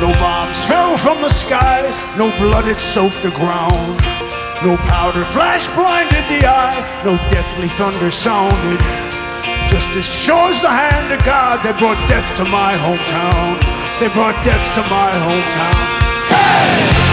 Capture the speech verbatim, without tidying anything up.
No bombs fell from the sky, no blood had soaked the ground. No powder flash blinded the eye, no deathly thunder sounded. Just as sure as the hand of God, they brought death to my hometown. They brought death to my hometown. Hey!